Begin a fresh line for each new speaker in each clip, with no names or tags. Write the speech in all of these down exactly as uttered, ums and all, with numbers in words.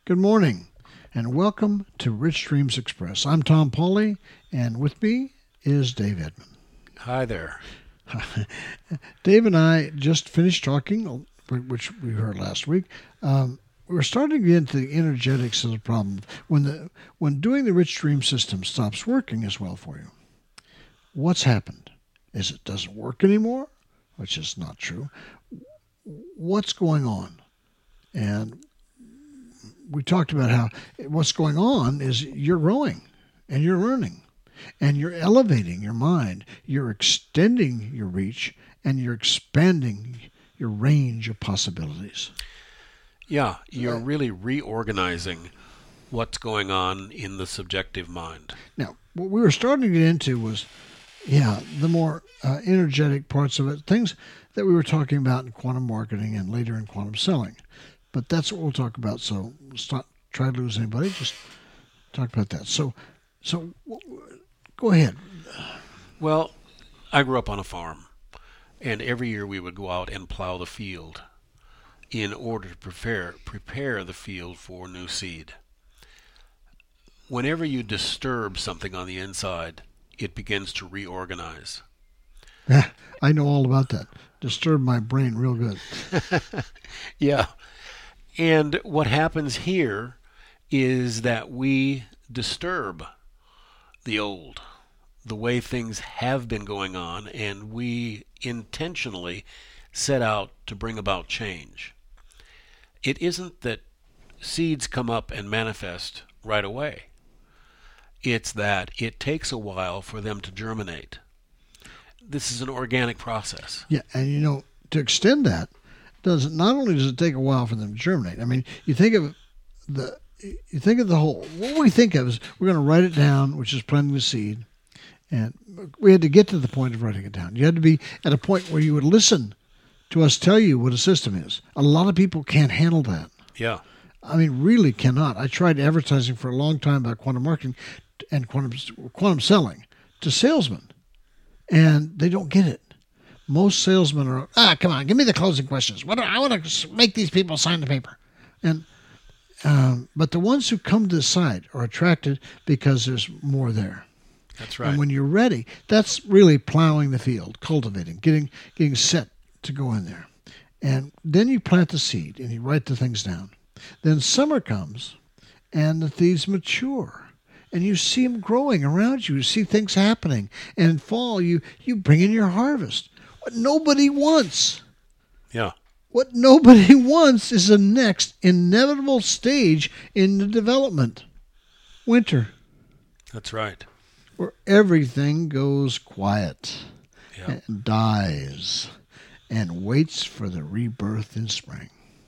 Good morning, and welcome to Rich Dreams Express. I'm Tom Pauly, and with me is Dave Edmond.
Hi there.
Dave and I just finished talking, which we heard last week. Um, we're starting to get into the energetics of the problem. When the when doing the Rich Dream system stops working as well for you, what's happened? Is it doesn't work anymore, which is not true. What's going on? And we talked about how what's going on is you're growing and you're learning and you're elevating your mind. You're extending your reach and you're expanding your range of possibilities.
Yeah, you're really reorganizing what's going on in the subjective mind.
Now, what we were starting to get into was, yeah, the more uh, energetic parts of it, things that we were talking about in quantum marketing and later in quantum selling. But that's what we'll talk about. So let's not try to lose anybody. Just talk about that. So, so go ahead.
Well, I grew up on a farm, and every year we would go out and plow the field in order to prepare prepare the field for new seed. Whenever you disturb something on the inside, it begins to reorganize.
I know all about that. Disturb my brain real good.
Yeah. And what happens here is that we disturb the old, the way things have been going on, and we intentionally set out to bring about change. It isn't that seeds come up and manifest right away. It's that it takes a while for them to germinate. This is an organic process.
Yeah, and you know, to extend that, does it not only does it take a while for them to germinate. I mean, you think of the you think of the whole. What we think of is we're going to write it down, which is planting the seed, and we had to get to the point of writing it down. You had to be at a point where you would listen to us tell you what a system is. A lot of people can't handle that.
Yeah.
I mean, really cannot. I tried advertising for a long time about quantum marketing and quantum quantum selling to salesmen, and they don't get it. Most salesmen are, ah, come on, give me the closing questions. What do, I want to make these people sign the paper. And um, but the ones who come to the site are attracted because there's more there.
That's right.
And when you're ready, that's really plowing the field, cultivating, getting getting set to go in there. And then you plant the seed and you write the things down. Then summer comes and the thieves mature. And you see them growing around you. You see things happening. And in fall, you, you bring in your harvest. What nobody wants.
Yeah.
What nobody wants is the next inevitable stage in the development. Winter.
That's right.
Where everything goes quiet
Yeah.
and dies and waits for the rebirth in spring.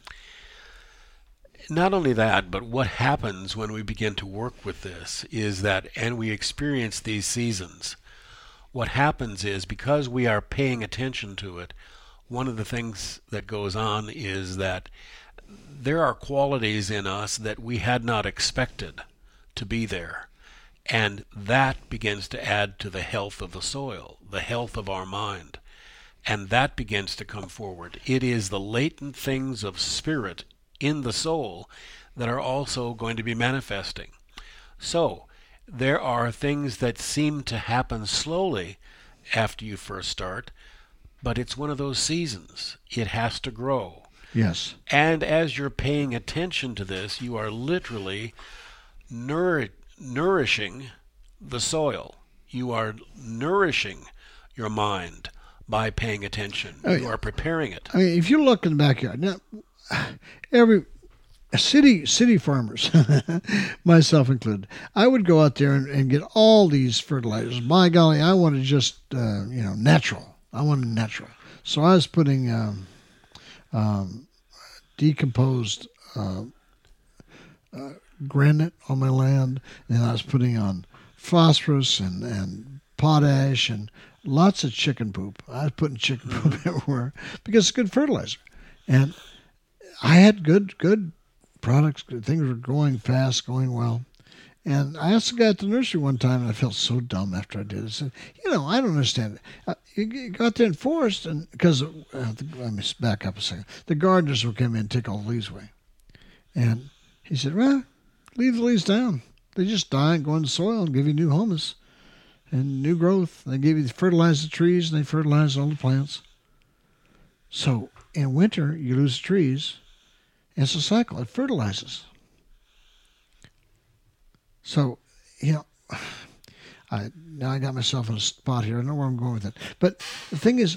Not only that, but what happens when we begin to work with this is that, and we experience these seasons, what happens is because we are paying attention to it, one of the things that goes on is that there are qualities in us that we had not expected to be there. And that begins to add to the health of the soil, the health of our mind. And that begins to come forward. It is the latent things of spirit in the soul that are also going to be manifesting. So, there are things that seem to happen slowly after you first start, but it's one of those seasons. It has to grow.
Yes.
And as you're paying attention to this, you are literally nour- nourishing the soil. You are nourishing your mind by paying attention.
Oh,
you
yeah.
are preparing it.
I mean, if you look in the backyard, now, every city city farmers, myself included, I would go out there and, and get all these fertilizers. By golly, I wanted just, uh, you know, natural. I wanted natural. So I was putting um, um, decomposed uh, uh, granite on my land, and I was putting on phosphorus and, and potash and lots of chicken poop. I was putting chicken poop everywhere because it's good fertilizer. And I had good, good products. Things were going fast, going well. And I asked the guy at the nursery one time, and I felt so dumb after I did it. I said, you know, I don't understand it. Uh, you, you go out there and forest, and because, uh, the, let me back up a second. The gardeners would come in and take all the leaves away. And He said, well, leave the leaves down. They just die and go in the soil and give you new humus and new growth. They give you fertilize the trees and they fertilize all the plants. So in winter, you lose the trees. And it's a cycle. It fertilizes. So, you know, I now I got myself in a spot here. I know where I'm going with it. But the thing is,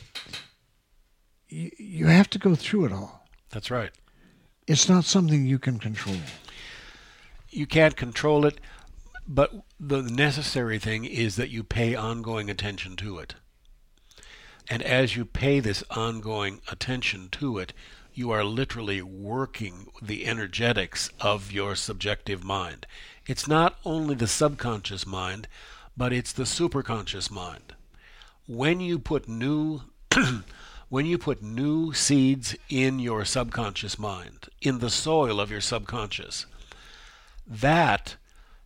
you, you have to go through it all.
That's right.
It's not something you can control.
You can't control it, but the necessary thing is that you pay ongoing attention to it. And as you pay this ongoing attention to it, you are literally working the energetics of your subjective mind. It's not only the subconscious mind, but it's the superconscious mind. When you put new when you put new seeds in your subconscious mind, in the soil of your subconscious, that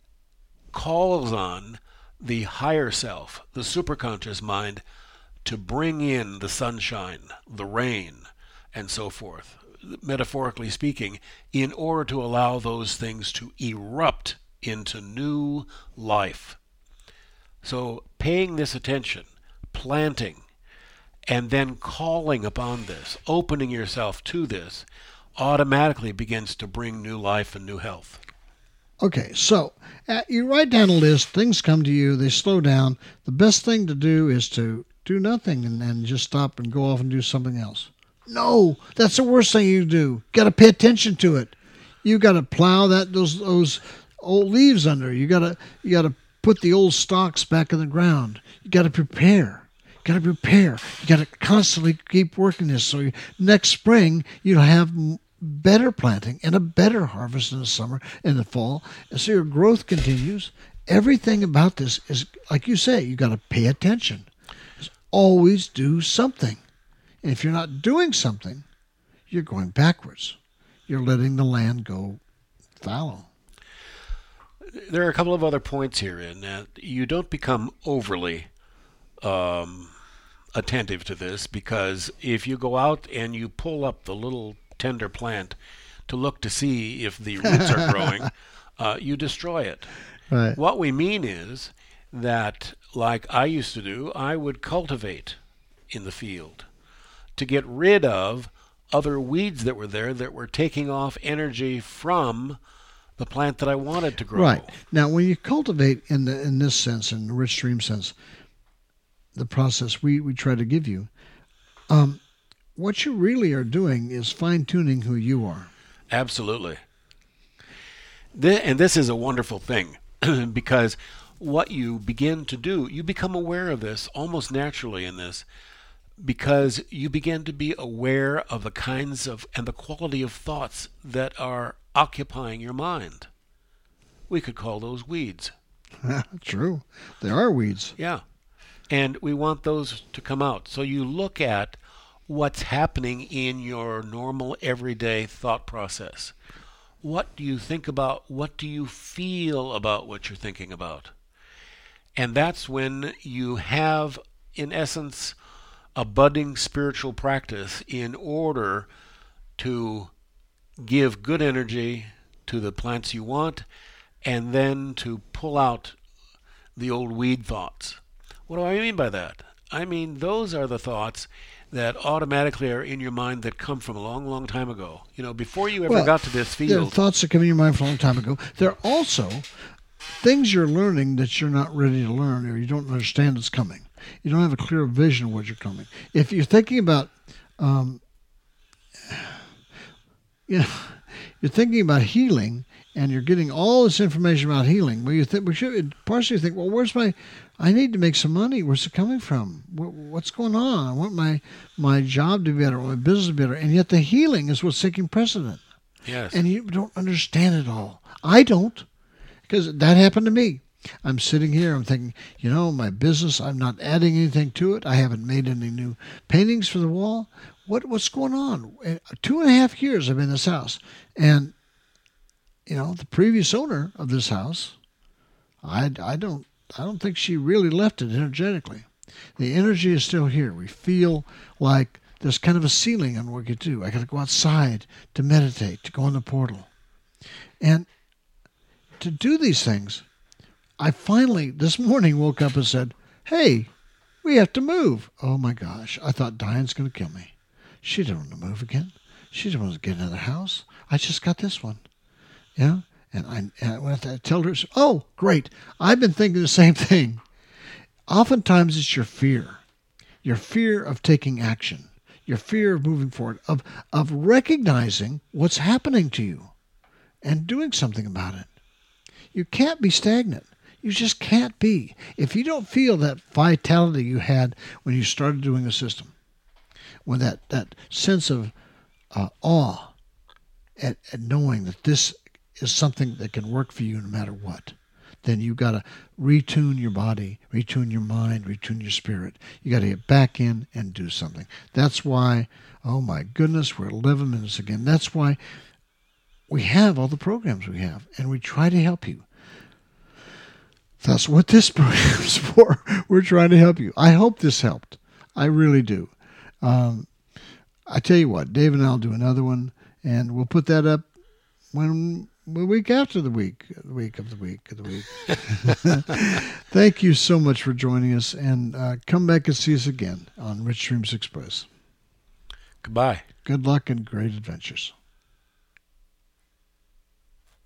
calls on the higher self, the superconscious mind, to bring in the sunshine, the rain, and so forth, metaphorically speaking, in order to allow those things to erupt into new life. So paying this attention, planting, and then calling upon this, opening yourself to this, automatically begins to bring new life and new health.
Okay, so uh, you write down a list, things come to you, they slow down. The best thing to do is to do nothing and then just stop and go off and do something else. No, that's the worst thing you do. Got to pay attention to it. You got to plow that those those old leaves under. You got to you got to put the old stalks back in the ground. You got to prepare. You got to prepare. You got to constantly keep working this. So you, next spring you'll have better planting and a better harvest in the summer and the fall. And so your growth continues. Everything about this is, like you say, you got to pay attention. Just always do something. And if you're not doing something, you're going backwards. You're letting the land go fallow.
There are a couple of other points here in that you don't become overly um, attentive to this, because if you go out and you pull up the little tender plant to look to see if the roots are growing, uh, you destroy it.
Right.
What we mean is that, like I used to do, I would cultivate in the field to get rid of other weeds that were there that were taking off energy from the plant that I wanted to grow.
Right. Now, when you cultivate in the in this sense, in the rich stream sense, the process we, we try to give you, um, what you really are doing is fine-tuning who you are.
Absolutely. Th- and this is a wonderful thing because what you begin to do, you become aware of this almost naturally in this, because you begin to be aware of the kinds of and the quality of thoughts that are occupying your mind. We could call those weeds.
True. They are weeds.
Yeah. And we want those to come out. So you look at what's happening in your normal everyday thought process. What do you think about? What do you feel about what you're thinking about? And that's when you have, in essence, a budding spiritual practice in order to give good energy to the plants you want, and then to pull out the old weed thoughts. What do I mean by that? I mean, those are the thoughts that automatically are in your mind that come from a long, long time ago. You know, before you ever
well,
got to this field.
There are thoughts that come in your mind from a long time ago. There are also things you're learning that you're not ready to learn, or you don't understand it's coming. You don't have a clear vision of what you're coming. If you're thinking about, um, you know, you're thinking about healing, and you're getting all this information about healing. Well, you think we should partially think, well, where's my? I need to make some money. Where's it coming from? What's going on? I want my my job to be better, my business to be better, and yet the healing is what's taking precedent.
Yes.
And you don't understand it all. I don't, because that happened to me. I'm sitting here, I'm thinking, you know, my business, I'm not adding anything to it. I haven't made any new paintings for the wall. What What's going on? Two and a half years I've been in this house. And, you know, the previous owner of this house, I, I don't I don't think she really left it energetically. The energy is still here. We feel like there's kind of a ceiling on what we do. I got to go outside to meditate, to go in the portal. And to do these things, I finally, this morning, woke up and said, hey, we have to move. Oh, my gosh. I thought Diane's going to kill me. She didn't want to move again. She didn't want to get in the house. I just got this one. Yeah? And I, and I went to tell her, oh, great. I've been thinking the same thing. Oftentimes it's your fear. Your fear of taking action. Your fear of moving forward. Of, of recognizing what's happening to you. And doing something about it. You can't be stagnant. You just can't be. If you don't feel that vitality you had when you started doing the system, when that, that sense of uh, awe at, at knowing that this is something that can work for you no matter what, then you got to retune your body, retune your mind, retune your spirit. You got to get back in and do something. That's why, oh my goodness, we're eleven minutes again. That's why we have all the programs we have, and we try to help you. That's what this program is for. We're trying to help you. I hope this helped. I really do. Um, I tell you what, Dave and I'll do another one, and we'll put that up when the week after the week, the week of the week of the week. Thank you so much for joining us, and uh, come back and see us again on Rich Dreams Express.
Goodbye.
Good luck and great adventures.